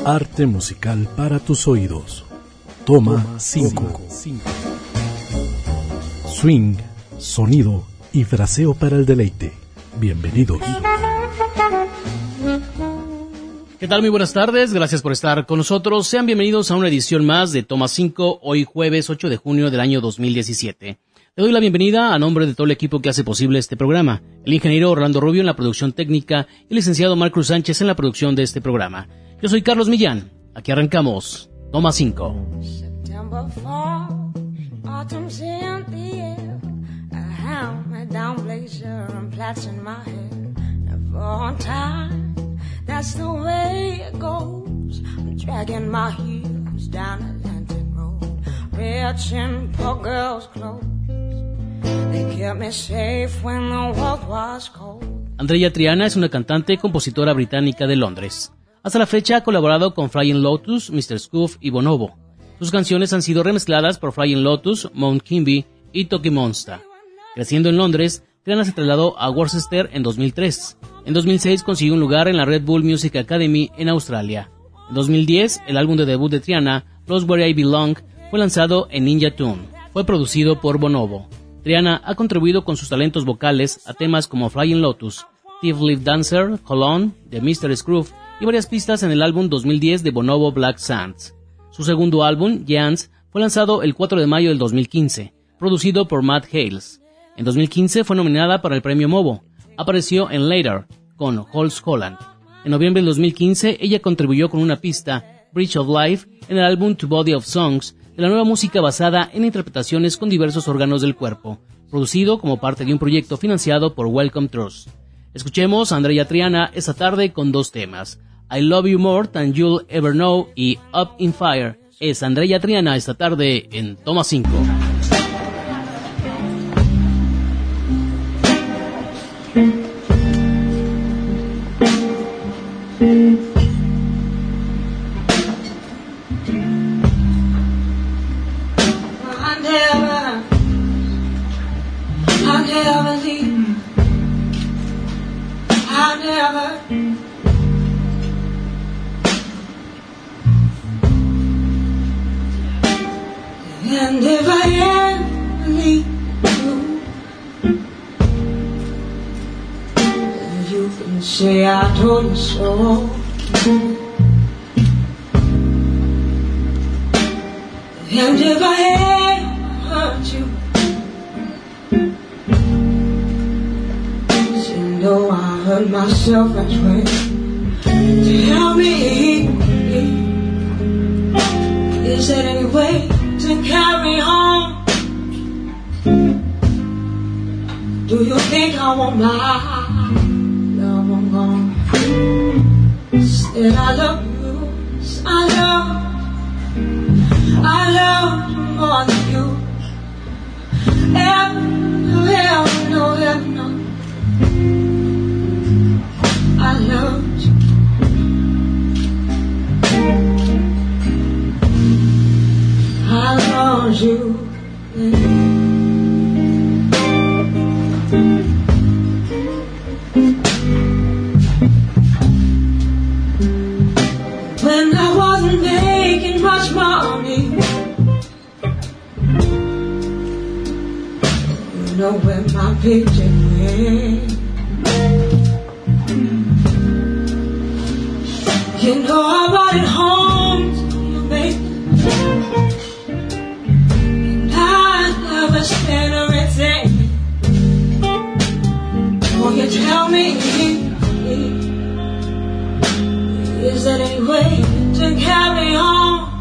Arte musical para tus oídos. Toma 5. Swing, sonido y fraseo para el deleite. Bienvenidos. ¿Qué tal? Muy buenas tardes, gracias por estar con nosotros. Sean bienvenidos a una edición más de Toma 5, hoy jueves 8 de junio del año 2017. Le doy la bienvenida a nombre de todo el equipo que hace posible este programa, el ingeniero Orlando Rubio en la producción técnica y el licenciado Marcus Sánchez en la producción de este programa. Yo soy Carlos Millán, aquí arrancamos Toma 5. That's the way it goes. I'm dragging my heels down Atlantic Road, reaching poor girls' clothes. They kept me safe when the world was cold. Andrea Triana es una cantante y compositora británica de Londres. Hasta la fecha ha colaborado con Flying Lotus, Mr. Scoof y Bonobo. Sus canciones han sido remezcladas por Flying Lotus, Mount Kimby y Toki Monster. Creciendo en Londres, Triana se trasladó a Worcester en 2003. En 2006 consiguió un lugar en la Red Bull Music Academy en Australia. En 2010, el álbum de debut de Triana, Lost Where I Belong, fue lanzado en Ninja Tune. Fue producido por Bonobo. Triana ha contribuido con sus talentos vocales a temas como Flying Lotus, Thief Live Dancer, Cologne, de Mr. Scrooge y varias pistas en el álbum 2010 de Bonobo Black Sands. Su segundo álbum, Giants, fue lanzado el 4 de mayo del 2015, producido por Matt Hales. En 2015 fue nominada para el premio Movo. Apareció en Later, con Holtz Holland. En noviembre del 2015, ella contribuyó con una pista, Bridge of Life, en el álbum To Body of Songs, de la nueva música basada en interpretaciones con diversos órganos del cuerpo, producido como parte de un proyecto financiado por Wellcome Trust. Escuchemos a Andrea Triana esta tarde con dos temas, I Love You More Than You'll Ever Know y Up in Fire. Es Andrea Triana esta tarde en Toma 5. And if I ever leave you can say I told you so. And if I ever hurt you, you know I hurt myself as well. Tell me, is there any way to carry on? Do you think I want my love on gone? Said I love you, I love you more than you ever know. I love you. I love you. When I wasn't making much money, you know where my paycheck went. You know I brought it home to you, baby. Never spend everything. Will you tell me, is there any way to carry on?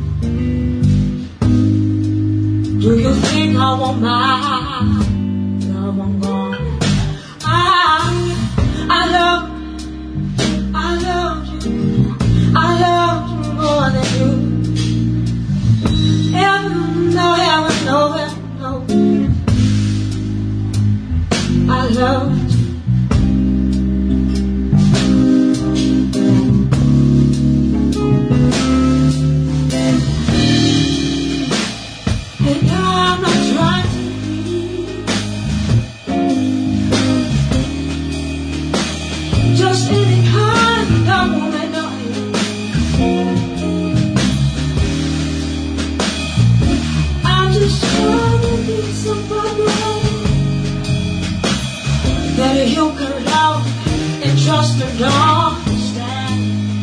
Do you think I want my love on gone? I love you more than you. Heaven, no. I love you. And I'm not trying to be just any kind of woman. that you can love and trust and understand.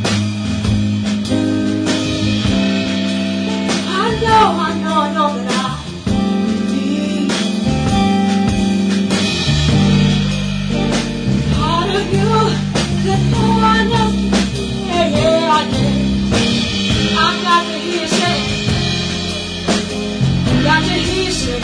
I know that I need part of you that no one else can. Yeah, I did. I've got to hear you say, got to hear you say.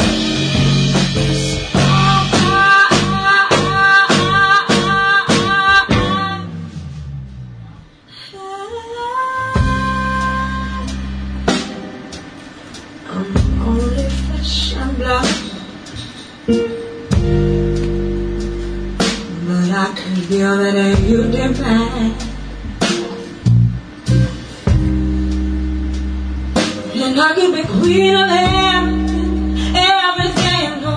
Feel that you demand, and I can be queen of everything, no.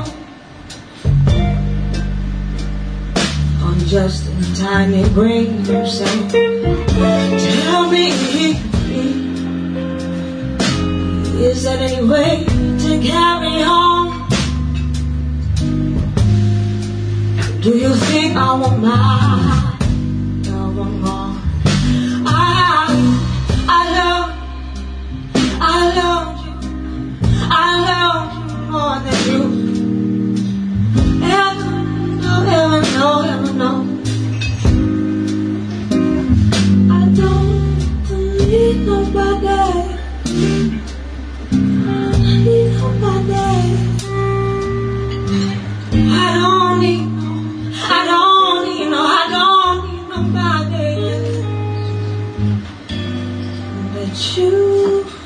I'm just a tiny grain of sand. Tell me, is there any way to carry on? Do you think I won't mind? No, I'm wrong. I love you more than you ever know. I don't need nobody. I don't need nobody but you.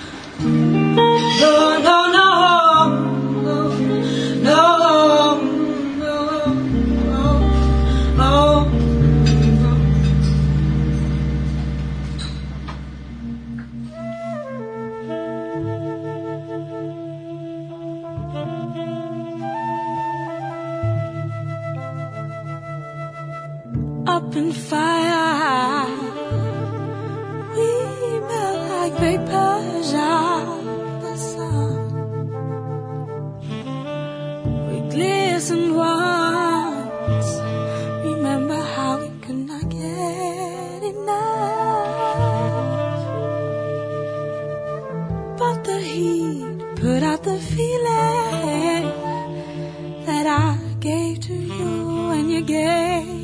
Up in fire, we melt like vapors of the sun. We glisten once. Remember how we could not get enough. But the heat put out the feeling that I gave to you and you gave.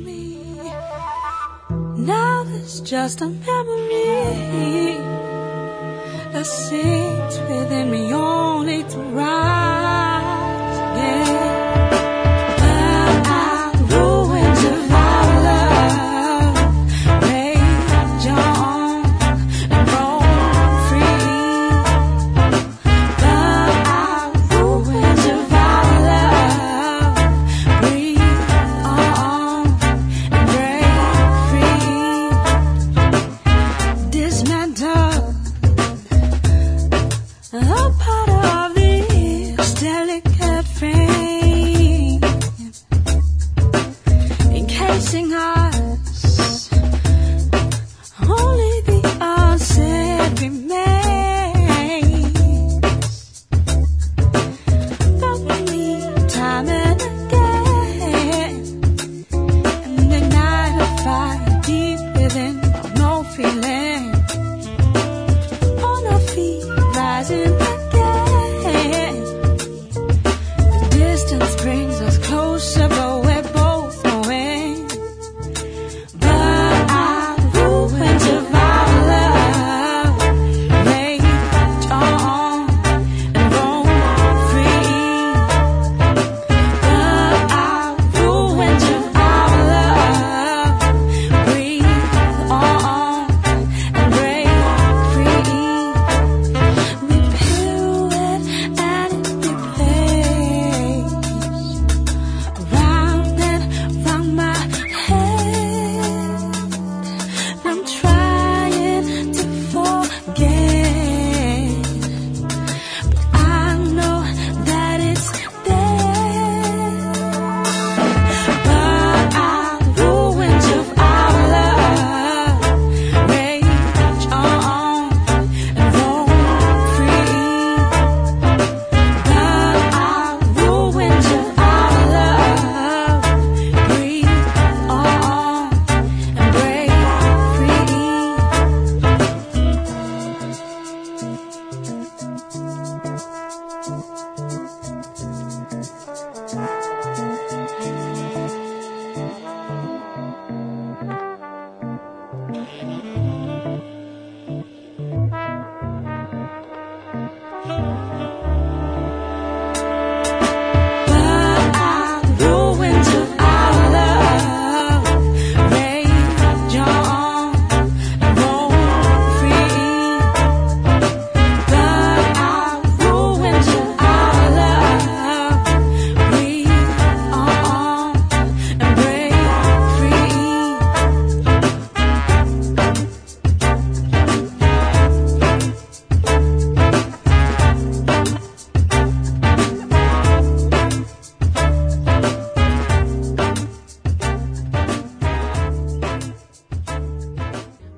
Now there's just a memory that sings within me only to rise again. Burn out the ruins of our love, rage on and roam free. Burn out the ruins of our love, breathe on and break free. Dismantle a part of this delicate frame.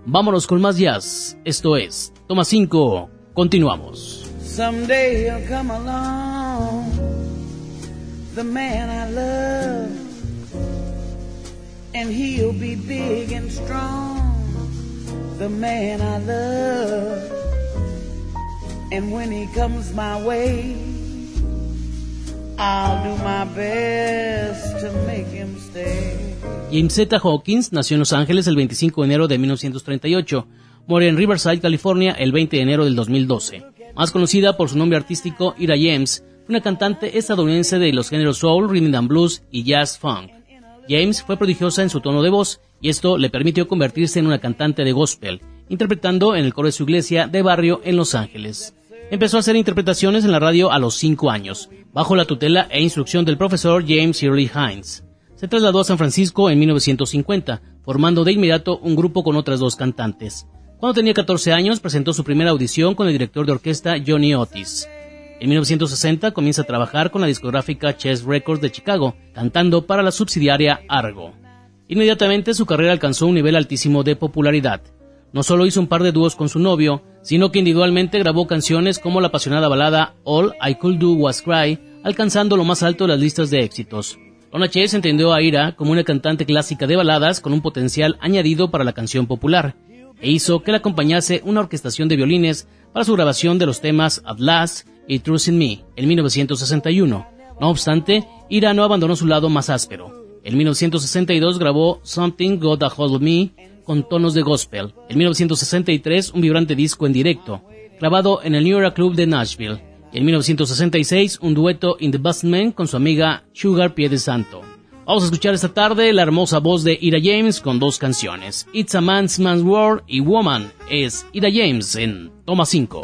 Vámonos con más jazz. Esto es Toma 5. Continuamos. Someday he'll come along, the man I love, and he'll be big and strong, the man I love. And when he comes my way, I'll do my best to make him stay. James Z. Hawkins nació en Los Ángeles el 25 de enero de 1938. Murió en Riverside, California, el 20 de enero del 2012. Más conocida por su nombre artístico, Ira James, fue una cantante estadounidense de los géneros soul, rhythm and blues y jazz funk. James fue prodigiosa en su tono de voz, y esto le permitió convertirse en una cantante de gospel, interpretando en el coro de su iglesia de barrio en Los Ángeles. Empezó a hacer interpretaciones en la radio a los 5 años, bajo la tutela e instrucción del profesor James Early Hines. Se trasladó a San Francisco en 1950, formando de inmediato un grupo con otras 2 cantantes. Cuando tenía 14 años, presentó su primera audición con el director de orquesta Johnny Otis. En 1960 comienza a trabajar con la discográfica Chess Records de Chicago, cantando para la subsidiaria Argo. Inmediatamente su carrera alcanzó un nivel altísimo de popularidad. No solo hizo un par de dúos con su novio, sino que individualmente grabó canciones como la apasionada balada All I Could Do Was Cry, alcanzando lo más alto de las listas de éxitos. Lorna Chase entendió a Ira como una cantante clásica de baladas con un potencial añadido para la canción popular, e hizo que la acompañase una orquestación de violines para su grabación de los temas At Last y Trust in Me en 1961. No obstante, Ira no abandonó su lado más áspero. En 1962 grabó Something Got a Hold of Me con tonos de gospel. En 1963 un vibrante disco en directo, grabado en el New Era Club de Nashville. Y en 1966 un dueto In the Basement con su amiga Sugar Pie de Santo. Vamos a escuchar esta tarde la hermosa voz de Ira James con 2 canciones. It's a Man's World y Woman. Es Ira James en Toma 5.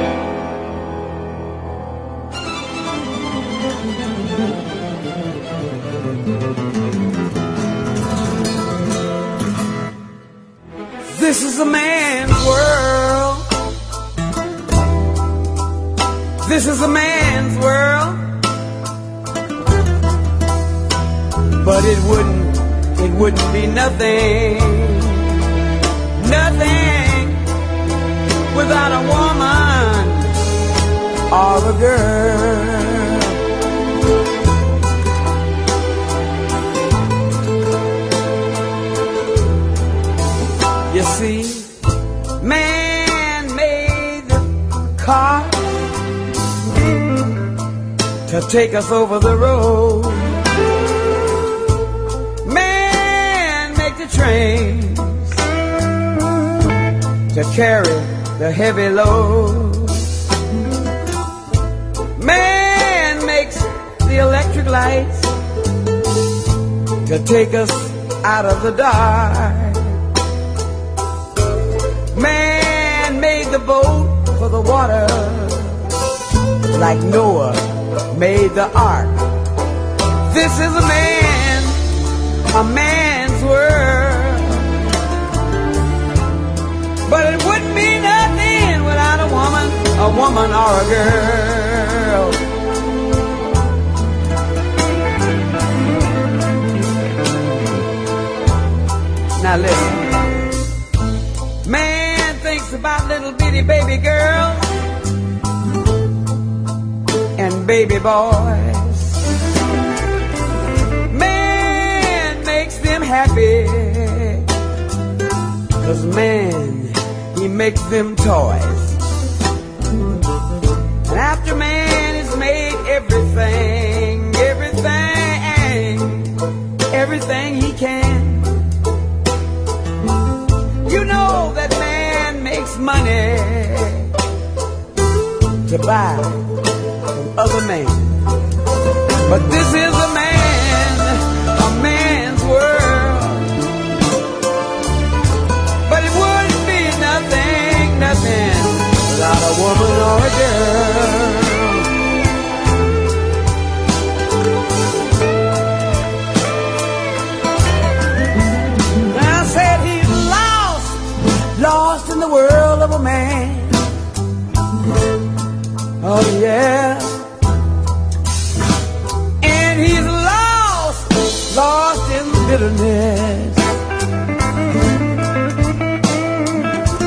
This is a man's world. This is a man's world. But it wouldn't be nothing without a woman or a girl. You see, man made the car to take us over the road. Man make the trains to carry the heavy load. Man makes the electric lights to take us out of the dark. Man made the boat for the water, like Noah made the ark. This is a man's world. But it wouldn't be nothing without a woman or a girl. Now listen. Man thinks about little bitty baby girls and baby boys. Man makes them happy, 'cause man, he makes them toys. And after man has made everything he can, you know that man makes money to buy from other men. But this is a man's world. But it wouldn't be nothing without a woman or a girl. Lost in the world of a man. Oh yeah. And he's lost in bitterness.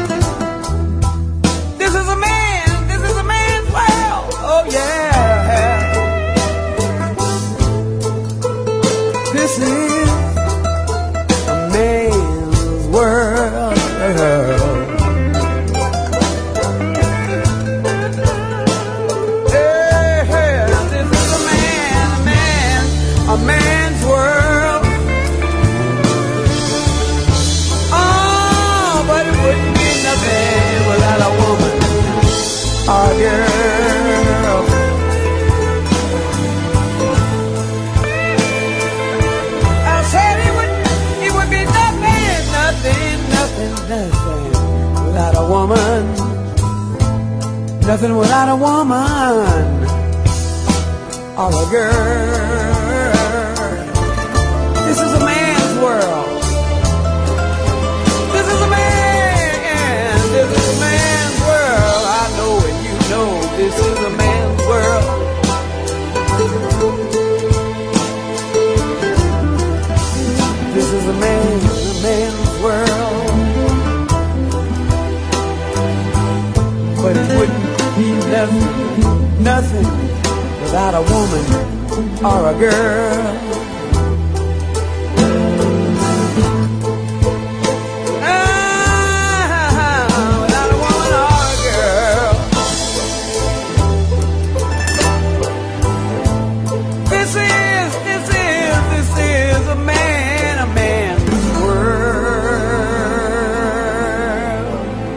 Nothing without a woman or a girl. This is a man's world. This is a man. This is a man's world. I know and you know this is a man's world. This is a man's world. But it wouldn't be nothing without a woman or a girl. Without a woman or a girl. This is a man's world.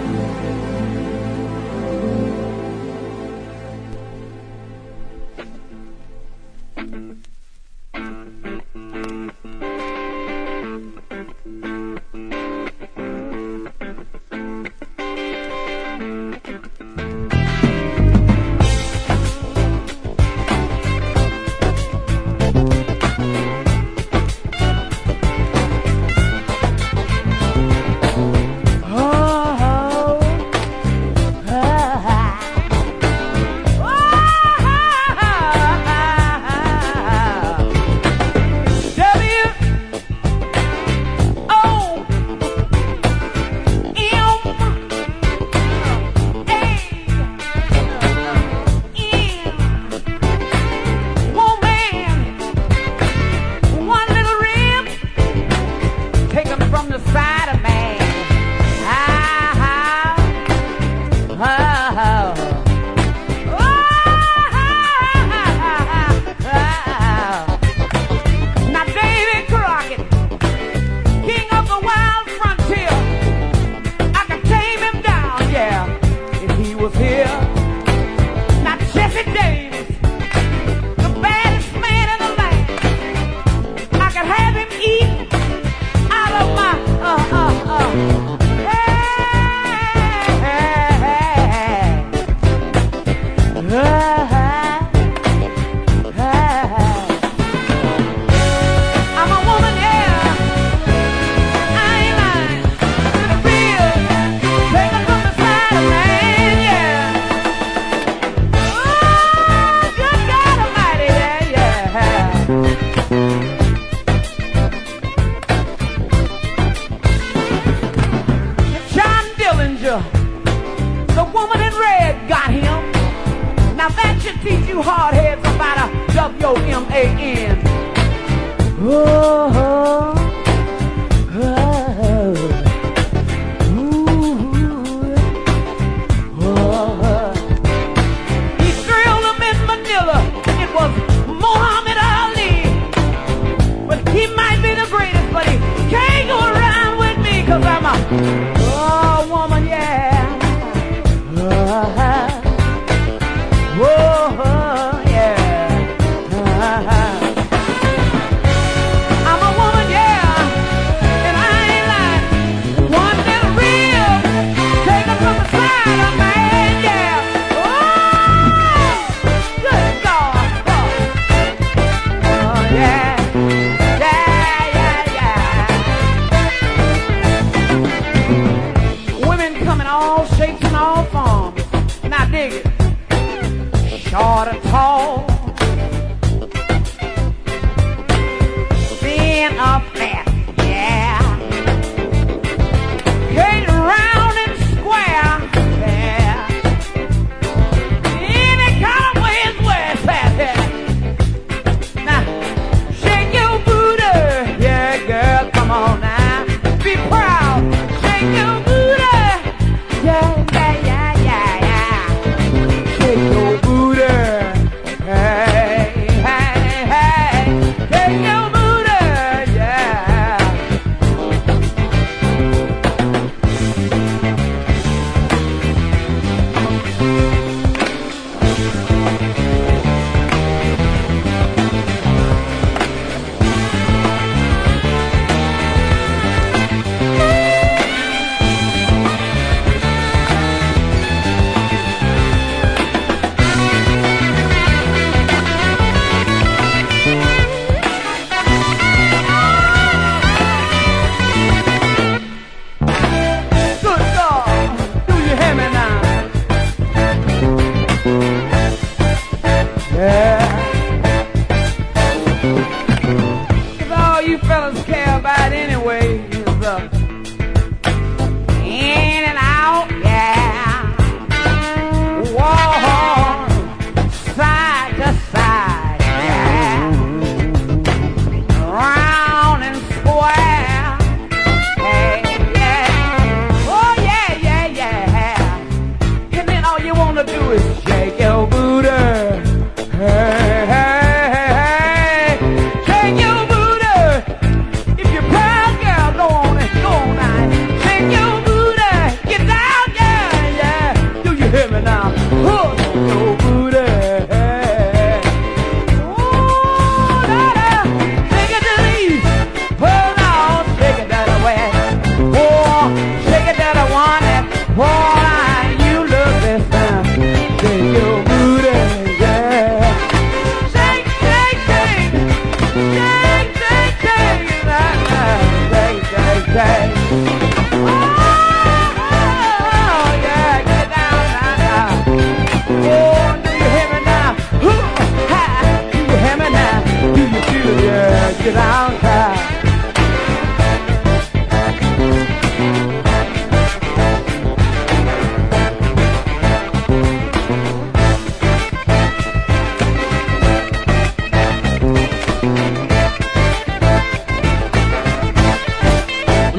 The woman in red got him. Now that should teach you hard heads about a W-M-A-N. Oh, oh, oh. He drilled him in Manila. It was Muhammad Ali. But he might be the greatest, but he can't go around with me, 'cause I'm a woman, yeah. Whoa, yeah. I'm a woman, yeah, and I ain't lying. One little rib, take her from the side of man, yeah. Oh, good God. Oh, yeah. Yeah, yeah, yeah. Women come in all shapes and all forms. Now dig it. Short or tall, thin or fat, yeah. Straight, round and square, yeah. Any kind of way is where it's at, yeah. Now, shake your booty, yeah, girl, come on now. Be proud, shake your booty, yeah, yeah, yeah, yeah, yeah. Shake your booty.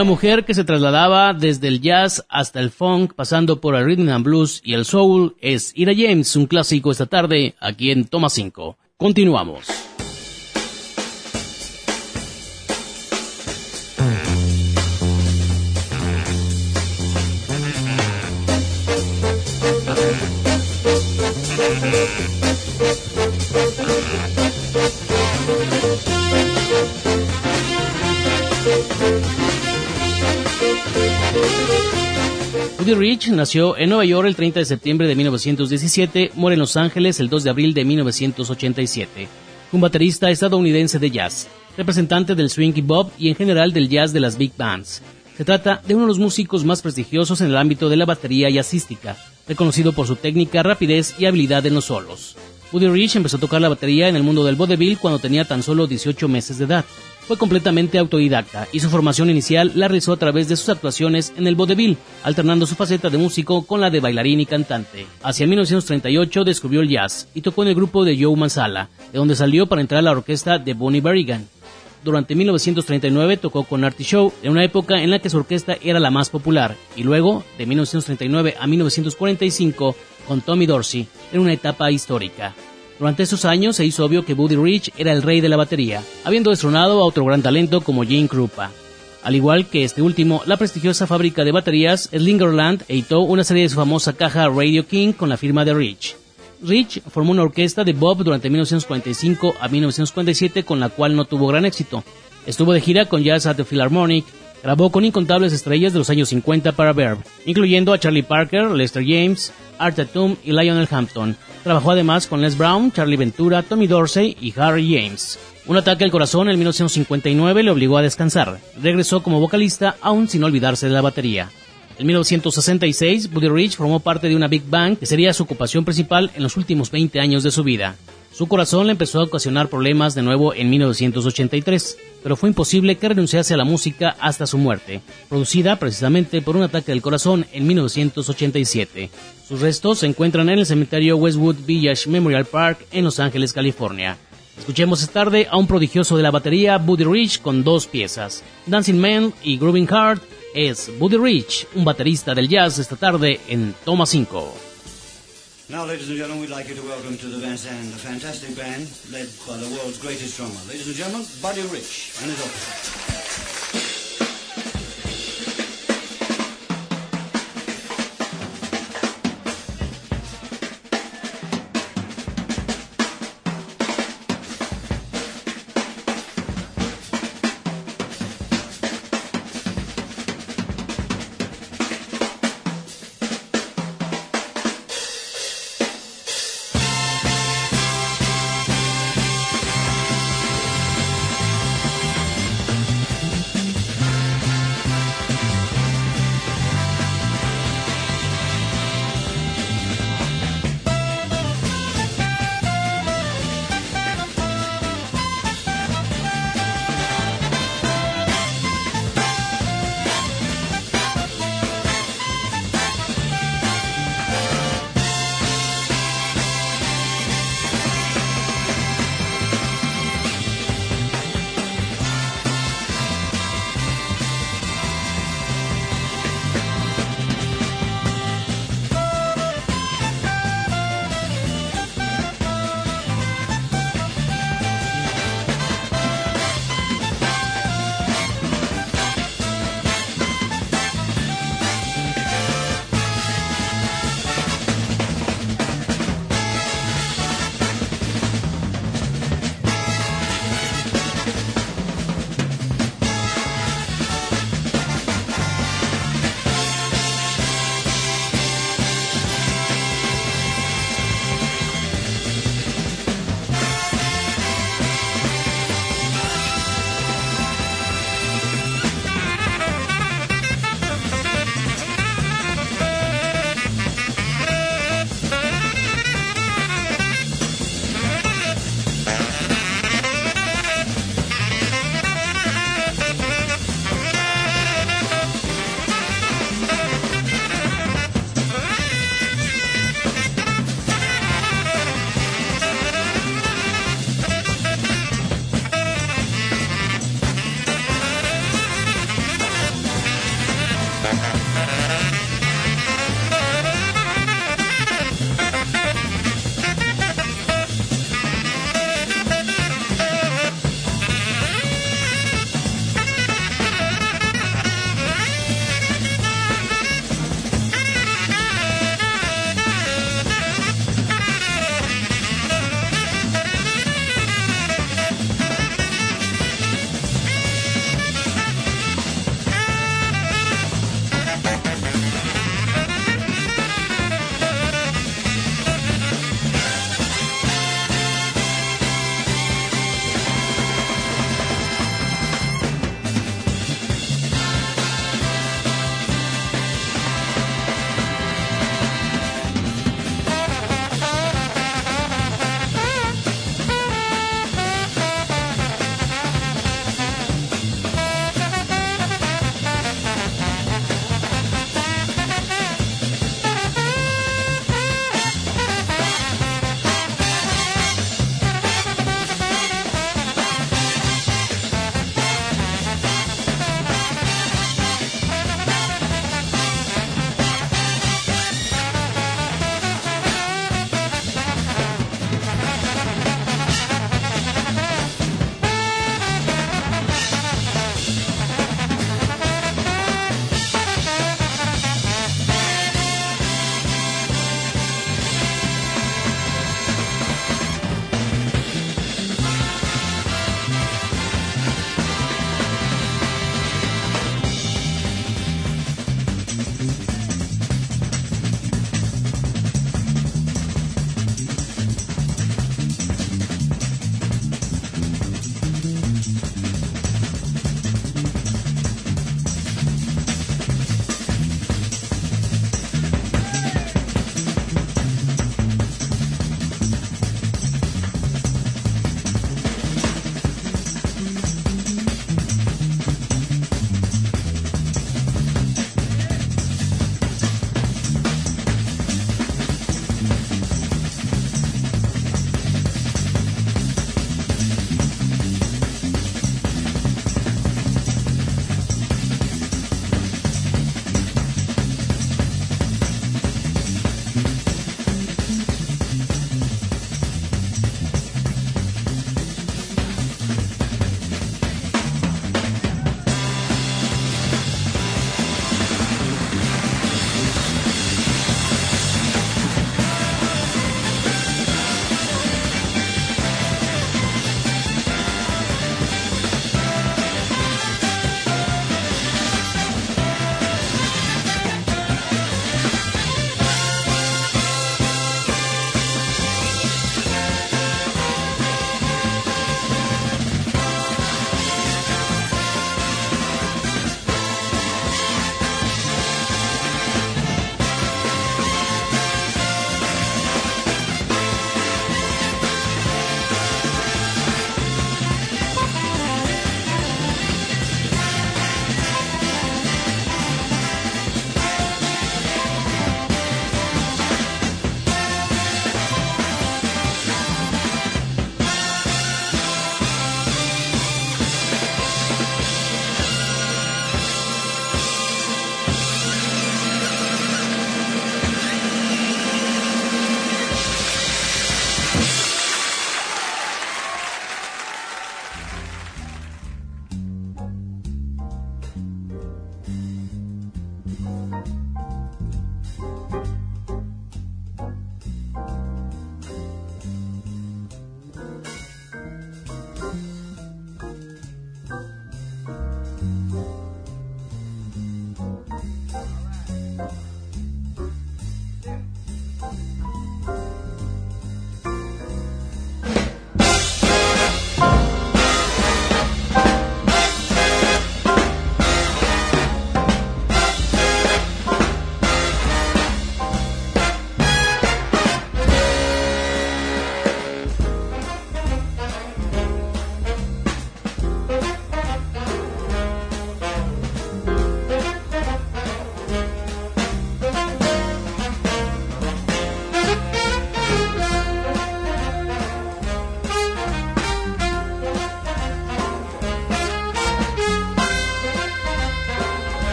Una mujer que se trasladaba desde el jazz hasta el funk, pasando por el rhythm and blues y el soul, es Ira James, un clásico esta tarde aquí en Toma 5. Continuamos. Buddy Rich nació en Nueva York el 30 de septiembre de 1917, muere en Los Ángeles el 2 de abril de 1987. Fue un baterista estadounidense de jazz, representante del swing y bop y en general del jazz de las big bands. Se trata de uno de los músicos más prestigiosos en el ámbito de la batería jazzística, reconocido por su técnica, rapidez y habilidad en los solos. Buddy Rich empezó a tocar la batería en el mundo del vodevil cuando tenía tan solo 18 meses de edad. Fue completamente autodidacta y su formación inicial la realizó a través de sus actuaciones en el vodevil, alternando su faceta de músico con la de bailarín y cantante. Hacia 1938 descubrió el jazz y tocó en el grupo de Joe Manzala, de donde salió para entrar a la orquesta de Bonnie Berrigan. Durante 1939 tocó con Artie Shaw, en una época en la que su orquesta era la más popular, y luego, de 1939 a 1945, con Tommy Dorsey, en una etapa histórica. Durante esos años se hizo obvio que Buddy Rich era el rey de la batería, habiendo destronado a otro gran talento como Gene Krupa. Al igual que este último, la prestigiosa fábrica de baterías Slingerland editó una serie de su famosa caja Radio King con la firma de Rich. Rich formó una orquesta de bop durante 1945 a 1947 con la cual no tuvo gran éxito. Estuvo de gira con Jazz at the Philharmonic, grabó con incontables estrellas de los años 50 para Verve, incluyendo a Charlie Parker, Lester James, Art Tatum y Lionel Hampton. Trabajó además con Les Brown, Charlie Ventura, Tommy Dorsey y Harry James. Un ataque al corazón en 1959 le obligó a descansar. Regresó como vocalista, aún sin olvidarse de la batería. En 1966, Buddy Rich formó parte de una big band que sería su ocupación principal en los últimos 20 años de su vida. Su corazón le empezó a ocasionar problemas de nuevo en 1983, pero fue imposible que renunciase a la música hasta su muerte, producida precisamente por un ataque del corazón en 1987. Sus restos se encuentran en el cementerio Westwood Village Memorial Park en Los Ángeles, California. Escuchemos esta tarde a un prodigioso de la batería, Buddy Rich, con dos piezas, Dancing Man y Grooving Hard. Es Buddy Rich, un baterista del jazz esta tarde en Toma 5. Now, ladies and gentlemen, we'd like you to welcome to the Van Zandt, a fantastic band led by the world's greatest drummer. Ladies and gentlemen, Buddy Rich and his orchestra.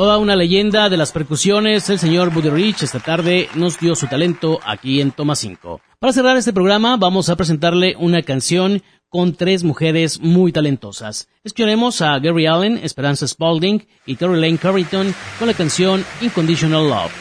toda una leyenda de las percusiones, el señor Buddy Rich esta tarde nos dio su talento aquí en Toma 5. Para cerrar este programa vamos a presentarle una canción con 3 mujeres muy talentosas. Escucharemos a Gary Allen, Esperanza Spalding y Terry Lane Carrington con la canción Unconditional Love.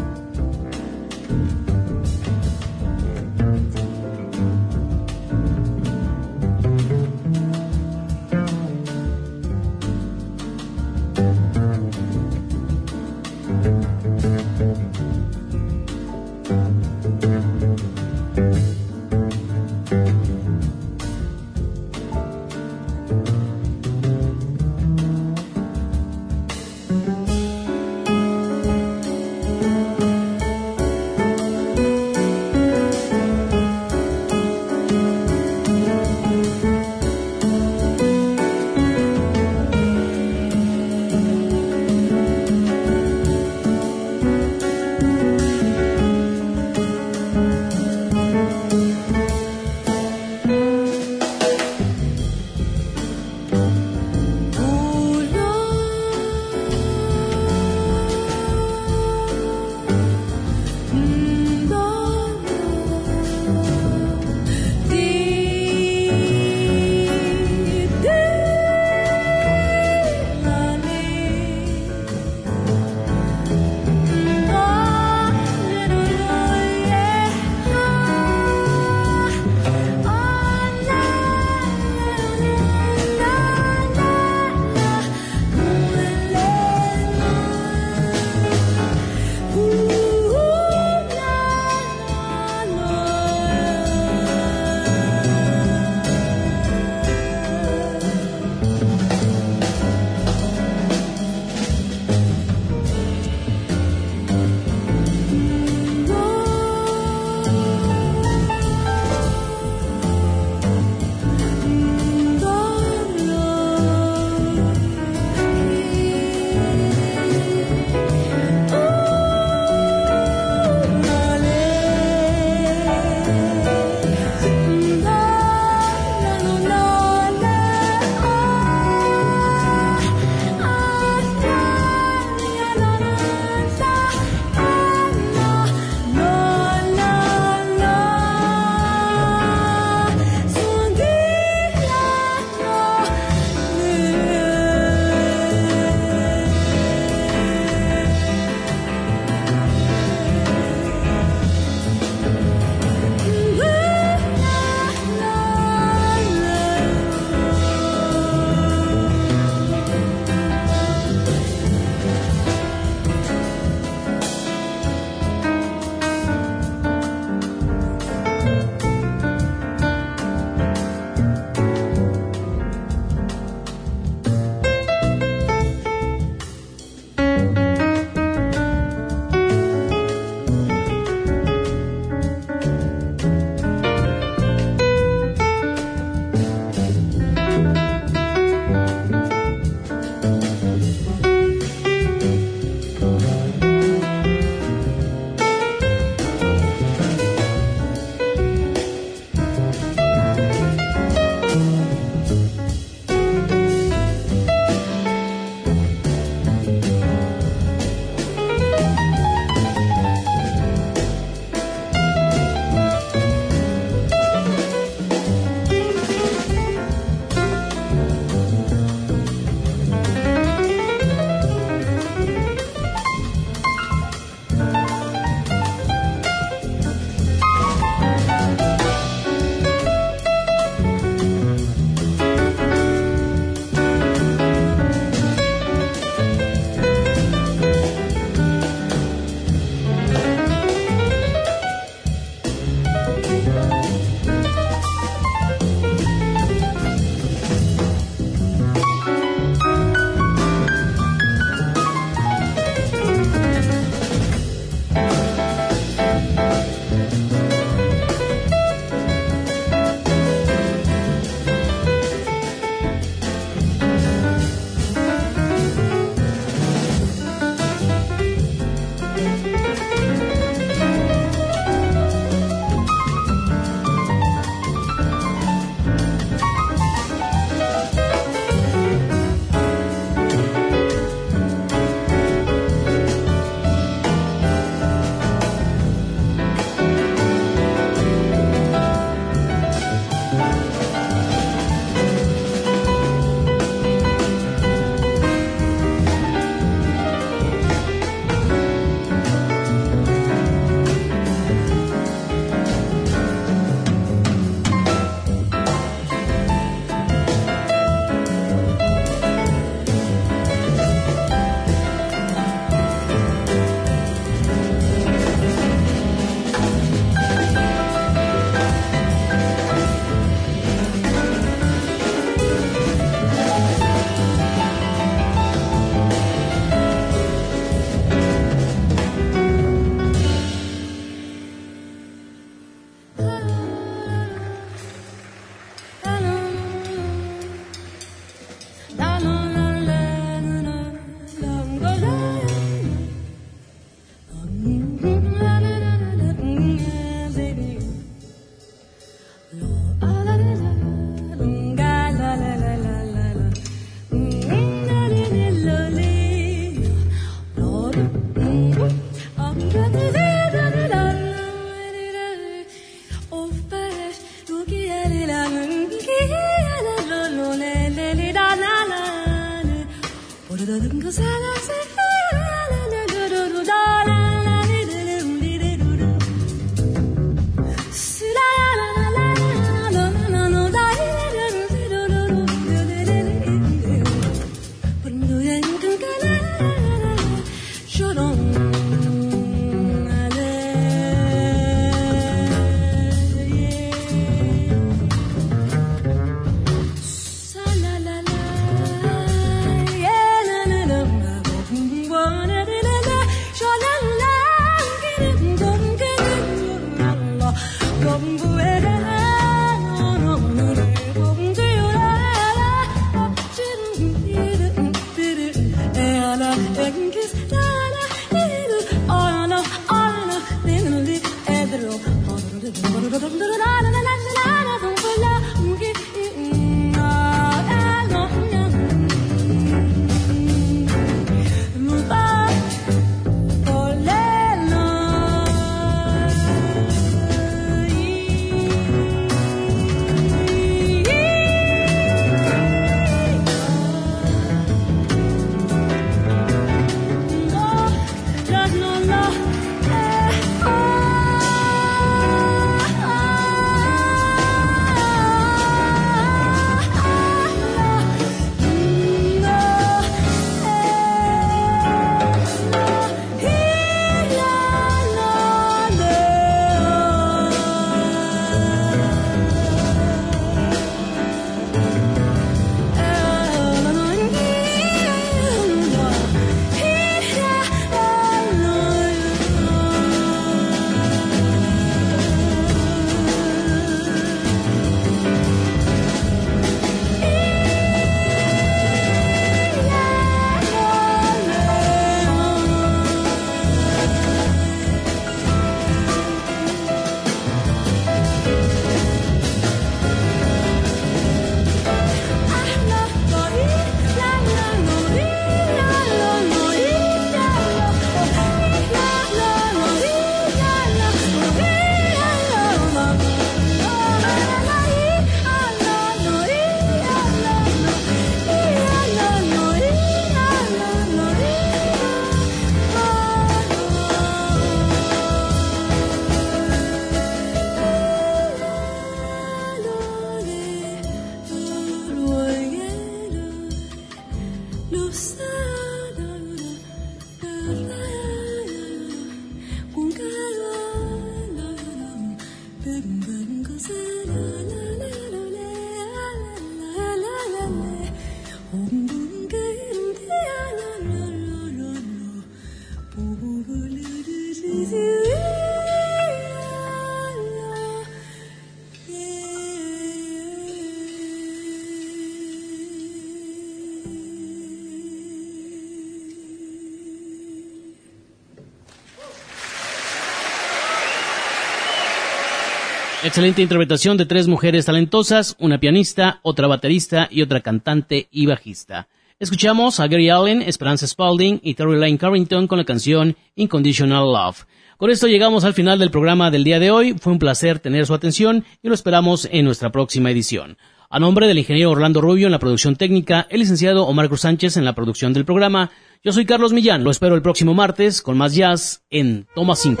Excelente interpretación de tres mujeres talentosas, una pianista, otra baterista y otra cantante y bajista. Escuchamos a Gary Allen, Esperanza Spalding y Terry Lane Carrington con la canción Unconditional Love. Con esto llegamos al final del programa del día de hoy. Fue un placer tener su atención y lo esperamos en nuestra próxima edición. A nombre del ingeniero Orlando Rubio en la producción técnica, el licenciado Omar Cruz Sánchez en la producción del programa, yo soy Carlos Millán. Lo espero el próximo martes con más jazz en Toma 5.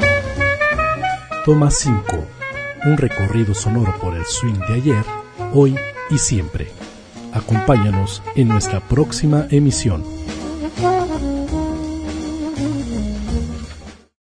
Toma 5. Un recorrido sonoro por el swing de ayer, hoy y siempre. Acompáñanos en nuestra próxima emisión.